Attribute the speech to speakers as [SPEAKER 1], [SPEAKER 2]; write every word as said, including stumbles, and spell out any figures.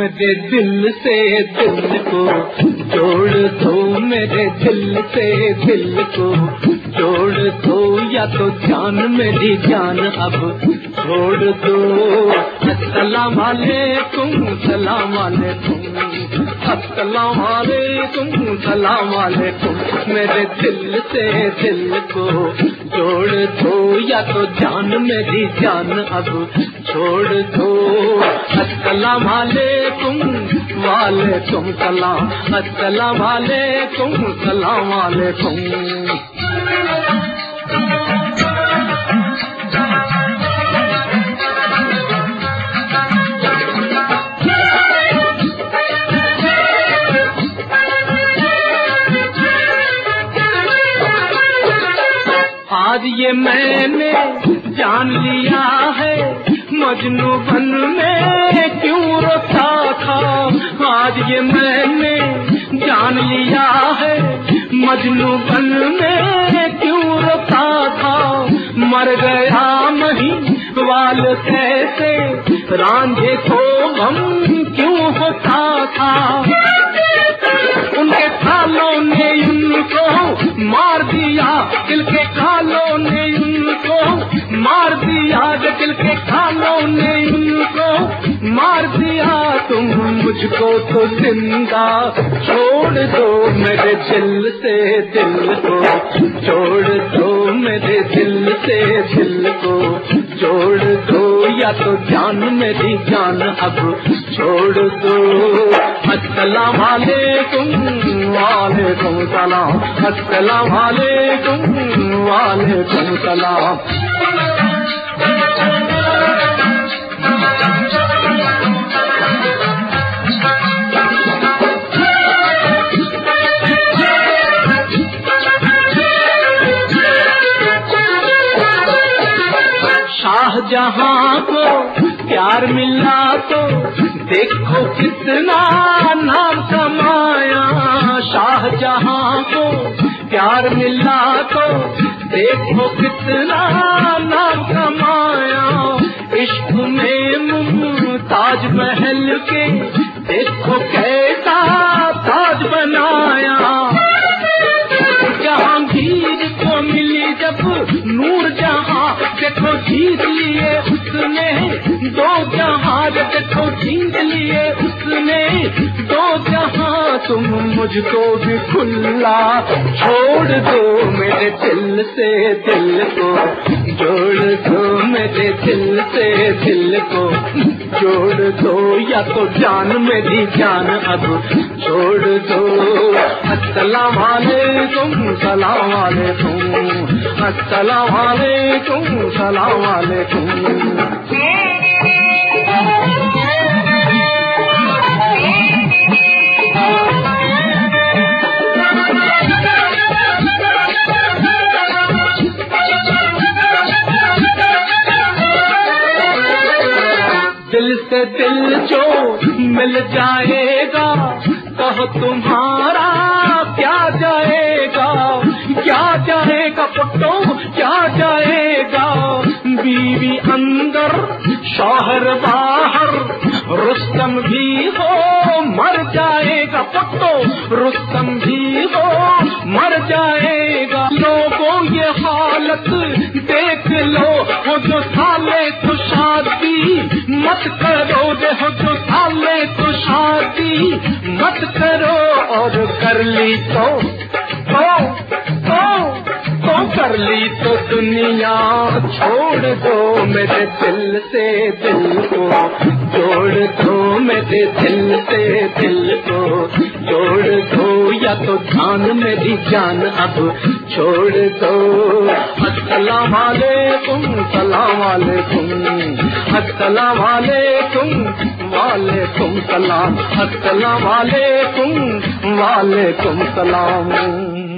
[SPEAKER 1] میرے دل سے دل کو جوڑ دو، میرے دل سے دل کو جوڑ دو، یا تو جان میری جان اب چھوڑ دو۔ السلام علیکم سلام علیکم، السلام علیکم سلام علیکم، میرے دل سے دل کو جوڑ دو، یا تو جان میری جان اب چھوڑ دو۔ السلام علیکم وعلیکم سلام، السلام علیکم سلام علیکم۔ آج یہ میں نے جان لیا ہے مجنو بن میں کیوں روتا تھا، آج یہ میں نے جان لیا ہے مجنو بن میں کیوں روتا تھا، مر گیا مہی وال کیسے رانجھے کو غم کیوں ہوتا تھا، ان کے کھالوں نے ان کو مار دیا، دل کے کھالوں نے ان کو مار دیا، دل کے کھالوں نے ان کو مار دیا، تم مجھ کو تو زندہ چھوڑ دو، میرے دل سے دل کو چھوڑ دو، میرے دل سے دل کو چھوڑ دو، یا تو جان میری جان اب چھوڑ دو۔ السلام علیکم وعلیکم سلام، السلام علیکم وعلیکم سلام۔ شاہ جہاں کو پیار ملا تو دیکھو کتنا نام کمایا، شاہ جہاں کو پیار ملا تو دیکھو کتنا نام کمایا، عشق میں ممتاج محل کے دیکھو کیسا تاج بنایا، جہانگیر کو ملی جب نور جہاں دیکھو جیت لیے اس نے دو جہاں، دیکھو جیت لیے اس نے دو جہاں، تم مجھ کو بھی کھلا چھوڑ دو، میرے دل سے دل کو جوڑ دو، میرے دل سے دل کو جوڑ دو، یا تو جان میری جان اب چھوڑ دو۔ السلام علیکم سلام علیکم، السلام علیکم سلام علیکم۔ دل سے دل جو مل جائے گا تو تمہارا کیا جائے گا، کیا جائے گا پٹو کیا جائے گا، بیوی اندر شوہر باہر رستم بھی ہو مر جائے گا، پٹو رستم بھی ہو مر جائے گا، لوگوں یہ حالت دیکھ لو، ہو جو سالے تو شادی مت کرو، دیکھو جو سالے تو شادی مت کرو، اور کر لی تو تو تو کر لی تو دنیا چھوڑ دو، میرے دل سے دل کو جوڑ دو، میرے دل سے دل کو جوڑ دو، یا تو جان میری جان اب چھوڑ دو۔ السلام علیکم سلام علیکم، السلام علیکم وعلیکم سلام، السلام علیکم وعلیکم سلام۔